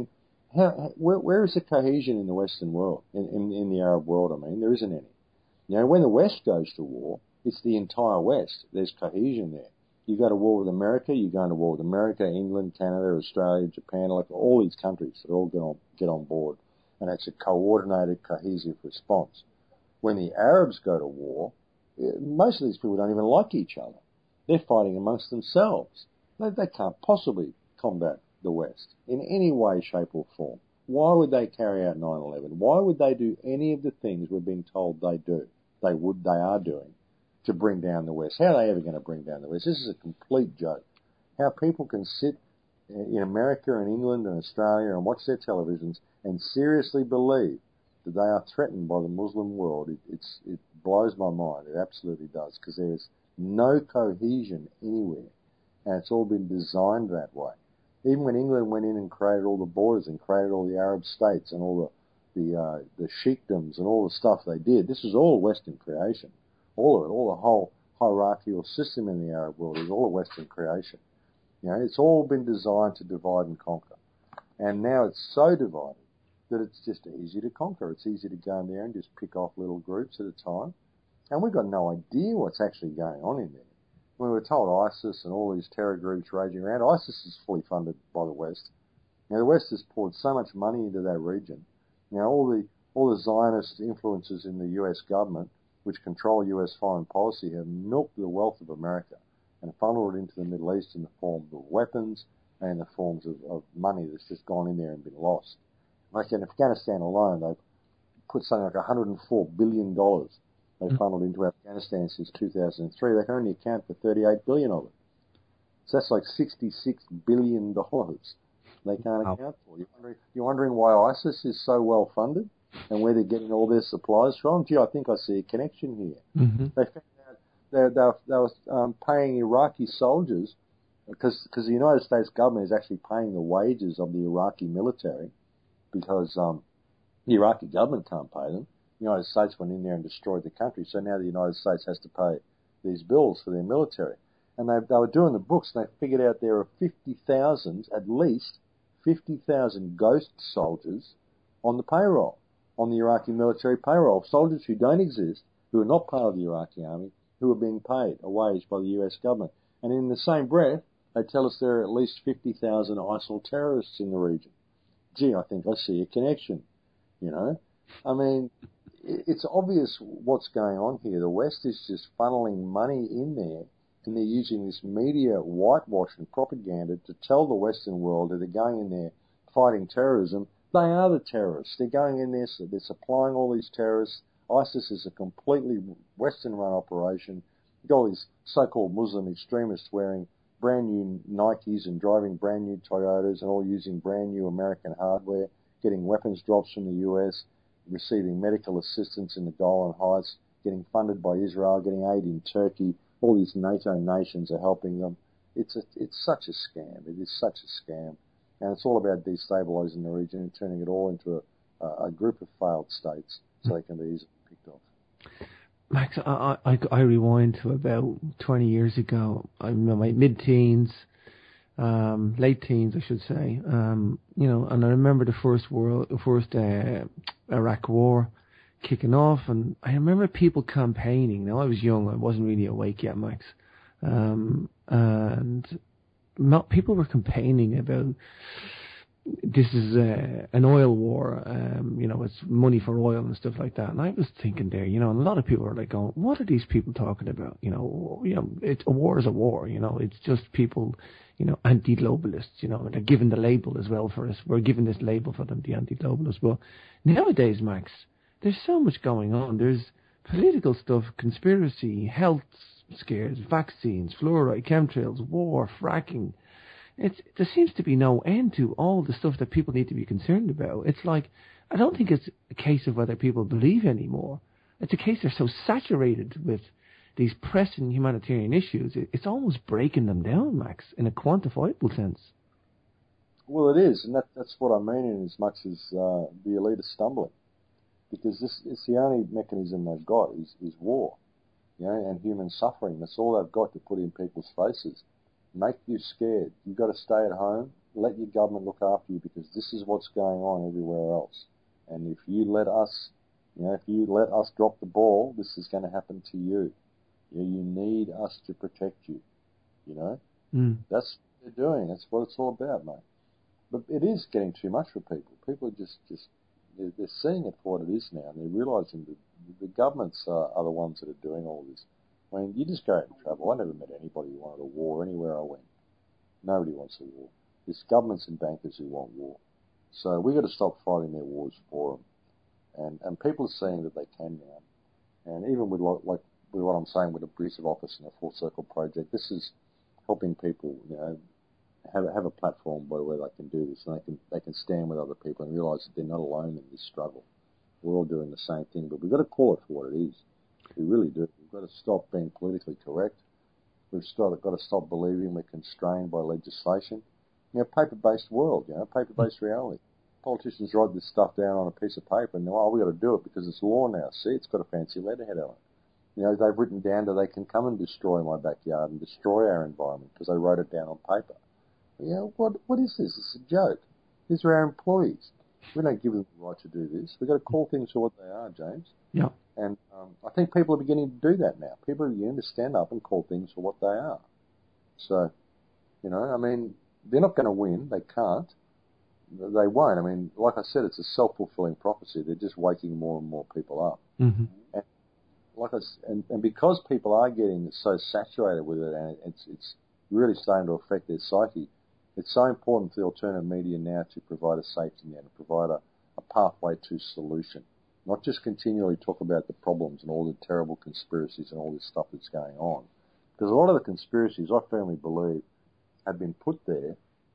how, where, where is the cohesion in the Western world, in, in, in the Arab world? I mean, there isn't any. You know, when the West goes to war, it's the entire West. There's cohesion there. You go to war with America, you go to war with America, England, Canada, Australia, Japan, like all these countries that all get on, get on board. And it's a coordinated, cohesive response. When the Arabs go to war, most of these people don't even like each other. They're fighting amongst themselves. They, they can't possibly combat the West in any way, shape or form. Why would they carry out nine eleven? Why would they do any of the things we're being told they do, they would, they are doing, to bring down the West? How are they ever going to bring down the West? This is a complete joke. How people can sit in America and England and Australia and watch their televisions and seriously believe that they are threatened by the Muslim world, it, it's, it blows my mind. It absolutely does, because there is no cohesion anywhere, and it's all been designed that way. Even when England went in and created all the borders and created all the Arab states and all the the, uh, the sheikdoms and all the stuff they did, this was all Western creation. All of it, all the whole hierarchical system in the Arab world is all a Western creation. You know, it's all been designed to divide and conquer. And now it's so divided that it's just easy to conquer. It's easy to go in there and just pick off little groups at a time. And we've got no idea what's actually going on in there. We were told ISIS and all these terror groups raging around. ISIS is fully funded by the West. Now, the West has poured so much money into that region. You know, all the all the Zionist influences in the U S government, which control U S foreign policy, have milked the wealth of America and funneled it into the Middle East in the form of weapons and in the forms of, of money that's just gone in there and been lost. Like in Afghanistan alone, they've put something like one hundred four billion dollars they funneled into Afghanistan since two thousand three. They can only account for thirty-eight billion dollars of it. So that's like sixty-six billion dollars they can't wow. account for. You're wondering, you're wondering why ISIS is so well funded and where they're getting all their supplies from? Gee, I think I see a connection here. Mm-hmm. They found out they, they, they were um, paying Iraqi soldiers, because because the United States government is actually paying the wages of the Iraqi military, because um, the Iraqi government can't pay them. The United States went in there and destroyed the country, so now the United States has to pay these bills for their military. And they, they were doing the books, and they figured out there are fifty thousand, at least fifty thousand ghost soldiers on the payroll, on the Iraqi military payroll. Soldiers who don't exist, who are not part of the Iraqi army, who are being paid a wage by the U S government. And in the same breath, they tell us there are at least fifty thousand ISIL terrorists in the region. Gee, I think I see a connection, you know. I mean, it's obvious what's going on here. The West is just funneling money in there, and they're using this media whitewash and propaganda to tell the Western world that they're going in there fighting terrorism. They are the terrorists. They're going in there, so they're supplying all these terrorists. ISIS is a completely Western-run operation. You've got all these so-called Muslim extremists wearing brand new Nikes and driving brand new Toyotas and all using brand new American hardware, getting weapons drops from the U S, receiving medical assistance in the Golan Heights, getting funded by Israel, getting aid in Turkey. All these NATO nations are helping them. It's a, it's such a scam. It is such a scam. And it's all about destabilizing the region and turning it all into a, a group of failed states so they can be easily picked off. Max, I, I, I rewind to about twenty years ago. I'm in my mid-teens, um, late teens, I should say. Um, you know, and I remember the first world, the first uh, Iraq War kicking off, and I remember people campaigning. Now I was young; I wasn't really awake yet, Max. Um, and not, people were campaigning about this is uh, an oil war. Um, you know, it's money for oil and stuff like that. And I was thinking there, you know, and a lot of people were like going, "What are these people talking about?" You know, you know, it's a war is a war. You know, it's just people, you know, anti-globalists. You know, and they're given the label as well for us. We're given this label for them, the anti-globalists. But nowadays, Max, there's so much going on. There's political stuff, conspiracy, health scares, vaccines, fluoride, chemtrails, war, fracking. It's, there seems to be no end to all the stuff that people need to be concerned about. It's like, I don't think it's a case of whether people believe anymore. It's a case they're so saturated with these pressing humanitarian issues, it's almost breaking them down, Max, in a quantifiable sense. Well, it is, and that, that's what I mean in as much as uh, the elite are stumbling. Because this it's the only mechanism they've got is, is war, you know, and human suffering. That's all they've got to put in people's faces. Make you scared. You've got to stay at home. let your government look after you because this is what's going on everywhere else. And if you let us, you know, if you let us drop the ball, this is going to happen to you. You, you need us to protect you. You know, mm. that's what they're doing. That's what it's all about, mate. But it is getting too much for people. People are just, just they're, they're seeing it for what it is now, and they're realising that the governments are, are the ones that are doing all this. I mean, you just go out and travel. I never met anybody who wanted a war anywhere I went. Nobody wants a war. There's governments and bankers who want war. So we've got to stop fighting their wars for them. And and people are seeing that they can now. And even with like, like with what I'm saying with the Abusive Office and the Full Circle Project, this is helping people, you know, have a, have a platform by where they can do this, and they can they can stand with other people and realise that they're not alone in this struggle. We're all doing the same thing, but we've got to call it for what it is. We really do. We've got to stop being politically correct. We've got to stop believing we're constrained by legislation. You know, paper-based world, you know, paper-based reality. Politicians write this stuff down on a piece of paper and, oh, we've got to do it because it's law now. See, it's got a fancy letterhead on it. You know, they've written down that they can come and destroy my backyard and destroy our environment because they wrote it down on paper. You know, what, what is this? It's a joke. These are our employees. We don't give them the right to do this. We've got to call things for what they are, James. Yeah. And um, I think people are beginning to do that now. People are beginning to stand up and call things for what they are. So, you know, I mean, they're not going to win. They can't. They won't. I mean, like I said, it's a self-fulfilling prophecy. They're just waking more and more people up. Mm-hmm. And like I, and, and because people are getting so saturated with it, and it's it's really starting to affect their psyche, it's so important for the alternative media now to provide a safety net, to provide a, a pathway to solution. Not just continually talk about the problems and all the terrible conspiracies and all this stuff that's going on. Because a lot of the conspiracies, I firmly believe, have been put there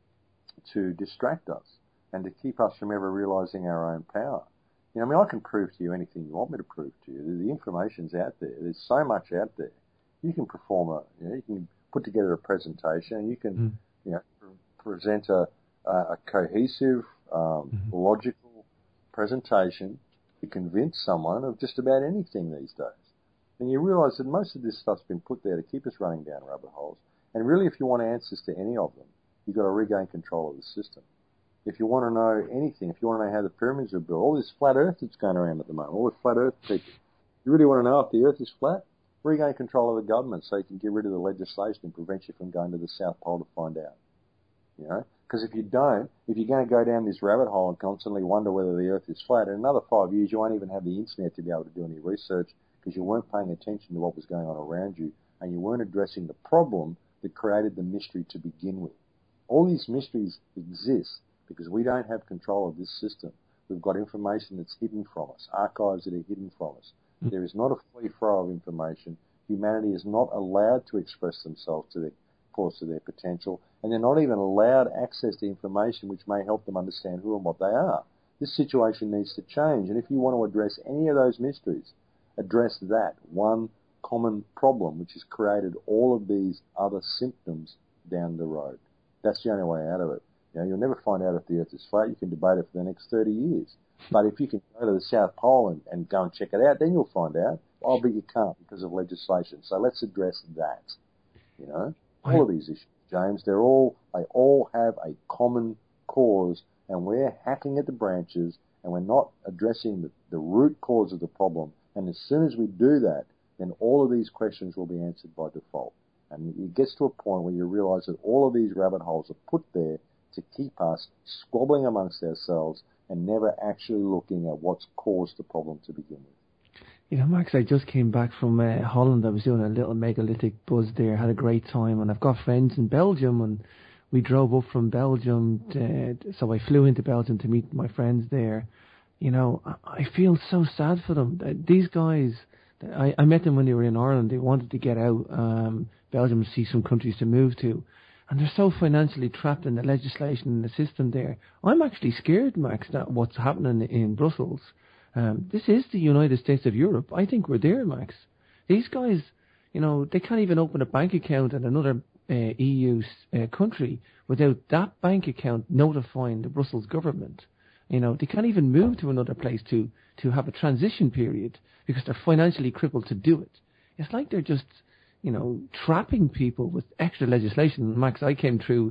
to distract us and to keep us from ever realising our own power. You know, I mean, I can prove to you anything you want me to prove to you. The information's out there. There's so much out there. You can perform a, you know, you can put together a presentation and you can, mm. you know, present a, a cohesive, um, mm-hmm. logical presentation to convince someone of just about anything these days. And you realise that most of this stuff's been put there to keep us running down rabbit holes. And really, if you want answers to any of them, you've got to regain control of the system. If you want to know anything, if you want to know how the pyramids are built, all this flat earth that's going around at the moment, all the flat earth people, you really want to know if the earth is flat? Regain control of the government so you can get rid of the legislation and prevent you from going to the South Pole to find out. You know? Because if you don't, if you're going to go down this rabbit hole and constantly wonder whether the earth is flat, in another five years you won't even have the internet to be able to do any research because you weren't paying attention to what was going on around you and you weren't addressing the problem that created the mystery to begin with. All these mysteries exist because we don't have control of this system. We've got information that's hidden from us, archives that are hidden from us. Mm-hmm. There is not a free flow of information. Humanity is not allowed to express themselves to their course to their potential, and they're not even allowed access to information which may help them understand who and what they are. This situation needs to change, and if you want to address any of those mysteries, address that one common problem which has created all of these other symptoms down the road. That's the only way out of it. You know, you'll never find out if the earth is flat. You can debate it for the next thirty years. But if you can go to the South Pole and, and go and check it out, then you'll find out. Oh, but you can't because of legislation. So let's address that. You know, all of these issues, James, they're all, they all have a common cause, and we're hacking at the branches, and we're not addressing the, the root cause of the problem. And as soon as we do that, then all of these questions will be answered by default. And it gets to a point where you realise that all of these rabbit holes are put there to keep us squabbling amongst ourselves and never actually looking at what's caused the problem to begin with. You know, Max, I just came back from uh, Holland. I was doing a little megalithic buzz there, had a great time, and I've got friends in Belgium, and we drove up from Belgium, to, so I flew into Belgium to meet my friends there. You know, I feel so sad for them. These guys, I, I met them when they were in Ireland. They wanted to get out, um, Belgium, to see some countries to move to. And they're so financially trapped in the legislation and the system there. I'm actually scared, Max, that what's happening in Brussels. Um, this is the United States of Europe. I think we're there, Max. These guys, you know, they can't even open a bank account in another uh, E U uh, country without that bank account notifying the Brussels government. You know, they can't even move to another place to, to have a transition period because they're financially crippled to do it. It's like they're just, you know, trapping people with extra legislation. Max, I came through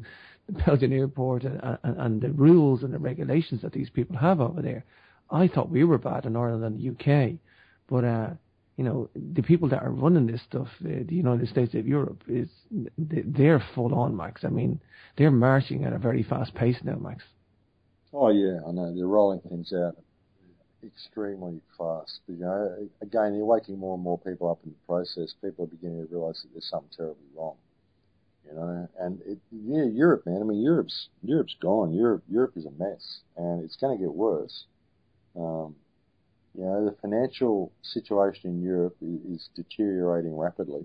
Belgian airport and, and, and the rules and the regulations that these people have over there. I thought we were bad in Ireland and the U K, but uh, you know, the people that are running this stuff, uh, the United States of Europe, is they're full on, Max. I mean, they're marching at a very fast pace now, Max. Oh yeah, I know they're rolling things out extremely fast. But, you know, again, you're waking more and more people up in the process. People are beginning to realise that there's something terribly wrong. You know, and it, yeah, Europe, man. I mean, Europe's Europe's gone. Europe, Europe is a mess, and it's going to get worse. Um, you know, the financial situation in Europe is, is deteriorating rapidly,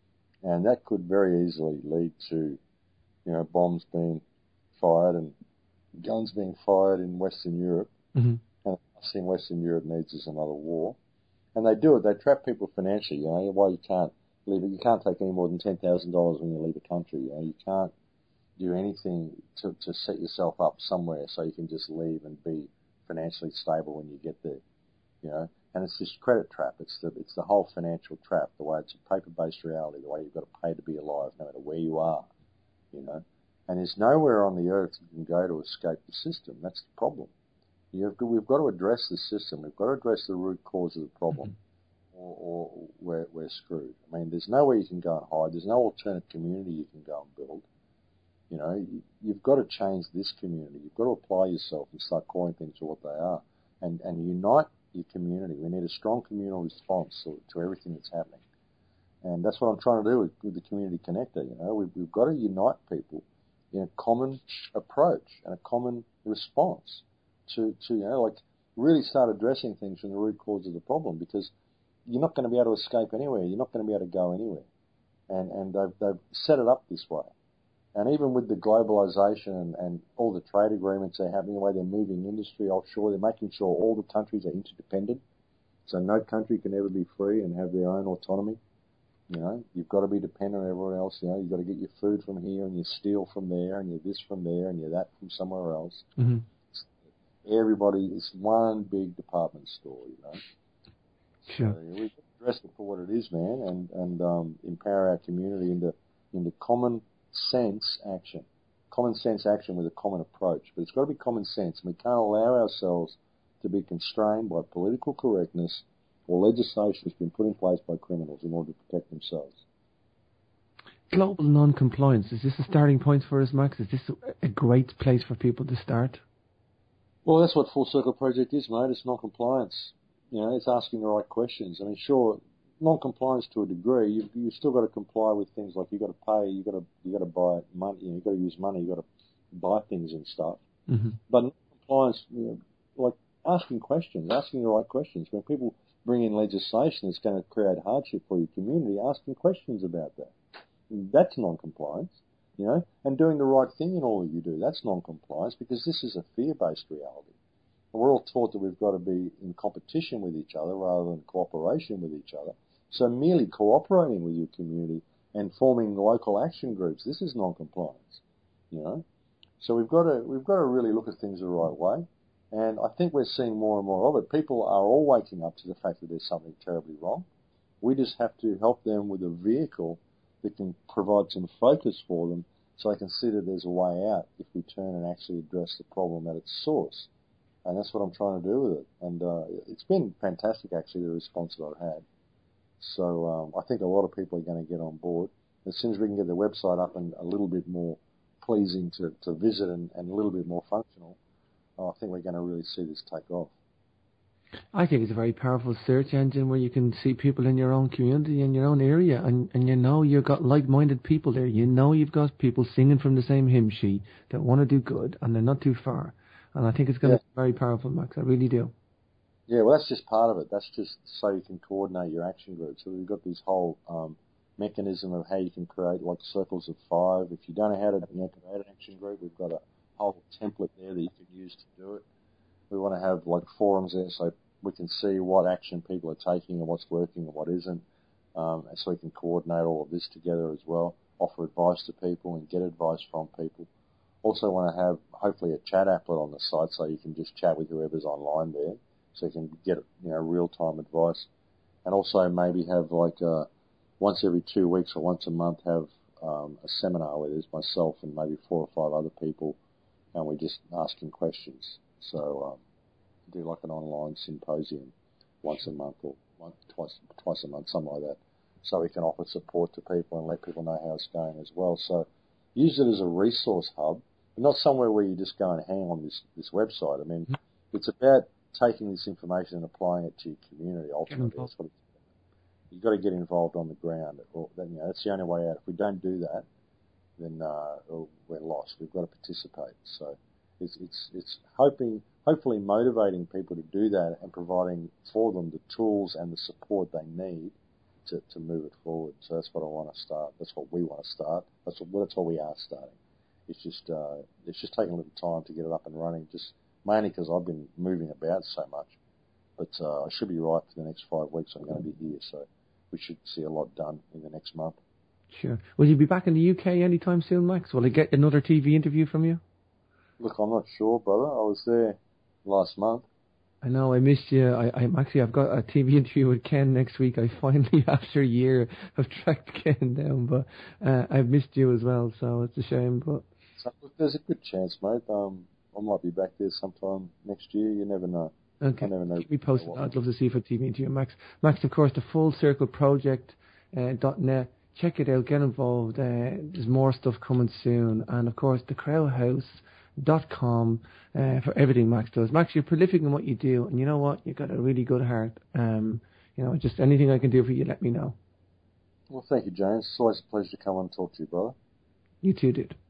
and that could very easily lead to, you know, bombs being fired and guns being fired in Western Europe. Mm-hmm. And the last thing Western Europe needs is another war. And they do it. They trap people financially. You know, why you can't leave it. You can't take any more than ten thousand dollars when you leave a country. You know, you can't do anything to, to set yourself up somewhere so you can just leave and be financially stable when you get there. You know, and it's this credit trap. It's the it's the whole financial trap. The way it's a paper-based reality. The way you've got to pay to be alive, no matter where you are. You know, and there's nowhere on the earth you can go to escape the system. That's the problem. You have to, we've got to address the system. We've got to address the root cause of the problem, mm-hmm. or, or we're, we're screwed. I mean, there's nowhere you can go and hide. There's no alternate community you can go and build. You know, you, you've got to change this community. You've got to apply yourself and start calling things for what they are, and and unite your community. We need a strong communal response to, to everything that's happening, and that's what I'm trying to do with, with the Community Connector. You know, we've, we've got to unite people in a common approach and a common response. To, to, you know, like really start addressing things from the root cause of the problem, because you're not going to be able to escape anywhere. You're not going to be able to go anywhere. And, and they've, they've set it up this way. And even with the globalization and, and all the trade agreements they're having, the way they're moving industry offshore, they're making sure all the countries are interdependent. So no country can ever be free and have their own autonomy. You know, you've got to be dependent on everyone else. You know, you've got to get your food from here and you steal from there and you're this from there and you're that from somewhere else. Mm-hmm. Everybody is one big department store, you know. Sure. So we address it for what it is, man, and and um, empower our community into into common sense action, common sense action with a common approach. But it's got to be common sense, and we can't allow ourselves to be constrained by political correctness or legislation that's been put in place by criminals in order to protect themselves. Global non-compliance, is this a starting point for us, Max? Is this a great place for people to start? Well, that's what Full Circle Project is, mate. It's non-compliance. You know, it's asking the right questions. I mean, sure, non-compliance to a degree. You've, you've still got to comply with things like you've got to pay, you've got to you got to buy money, you know, you've got to use money, you've got to buy things and stuff. Mm-hmm. But non-compliance, you know, like asking questions, asking the right questions. When people bring in legislation that's going to create hardship for your community, asking questions about that. That's non-compliance. You know, and doing the right thing in all that you do. That's non-compliance, because this is a fear-based reality. And we're all taught that we've got to be in competition with each other rather than cooperation with each other. So merely cooperating with your community and forming local action groups, this is non-compliance. You know, so we've got to we've got to really look at things the right way. And I think we're seeing more and more of it. People are all waking up to the fact that there's something terribly wrong. We just have to help them with a vehicle that can provide some focus for them so they can see that there's a way out if we turn and actually address the problem at its source. And that's what I'm trying to do with it. And uh, it's been fantastic, actually, the response that I've had. So um, I think a lot of people are going to get on board. As soon as we can get the website up and a little bit more pleasing to, to visit and, and a little bit more functional, I think we're going to really see this take off. I think it's a very powerful search engine where you can see people in your own community, in your own area, and, and you know you've got like-minded people there. You know you've got people singing from the same hymn sheet that want to do good, and they're not too far. And I think it's going yeah. to be very powerful, Max. I really do. Yeah, well, that's just part of it. That's just so you can coordinate your action groups. So we've got this whole um, mechanism of how you can create like circles of five. If you don't know how to you know, create an action group, we've got a whole template there that you can use to do it. We want to have like forums there so we can see what action people are taking and what's working and what isn't, um, and so we can coordinate all of this together as well, offer advice to people and get advice from people. Also want to have hopefully a chat applet on the site so you can just chat with whoever's online there, so you can get you know real-time advice, and also maybe have like uh, once every two weeks or once a month have um, a seminar where there's myself and maybe four or five other people, and we're just asking questions. So um, do like an online symposium once a month or once, twice twice a month, something like that, so we can offer support to people and let people know how it's going as well. So use it as a resource hub, but not somewhere where you just go and hang on this, this website. I mean, mm-hmm. it's about taking this information and applying it to your community. Ultimately, that's what it's, you've got to get involved on the ground. Or, you know, that's the only way out. If we don't do that, then uh, we're lost. We've got to participate. So it's it's it's hoping, hopefully motivating people to do that and providing for them the tools and the support they need to, to move it forward. So that's what I want to start. That's what we want to start. That's what that's what we are starting. It's just uh, it's just taking a little time to get it up and running. Just mainly because I've been moving about so much. But uh, I should be right for the next five weeks. I'm going to be here, so we should see a lot done in the next month. Sure. Will you be back in the U K anytime soon, Max? Will I get another T V interview from you? Look, I'm not sure, brother. I was there last month. I know, I missed you. I, I'm actually, I've got a T V interview with Ken next week. I finally, after a year, have tracked Ken down, but uh, I've missed you as well, so it's a shame. But so, look, there's a good chance, mate. Um, I might be back there sometime next year. You never know. Okay. I never know. Keep me posted. I'd love to see you for T V interview, Max. Max, of course, the Full Circle Project uh, dot net. Check it out. Get involved. Uh, there's more stuff coming soon, and of course, the Crow House dot com uh, for everything Max does. Max, you're prolific in what you do, and you know what? You've got a really good heart. Um, you know, just anything I can do for you, let me know. Well, thank you, James. It's always a pleasure to come on and talk to you, brother. You too, dude.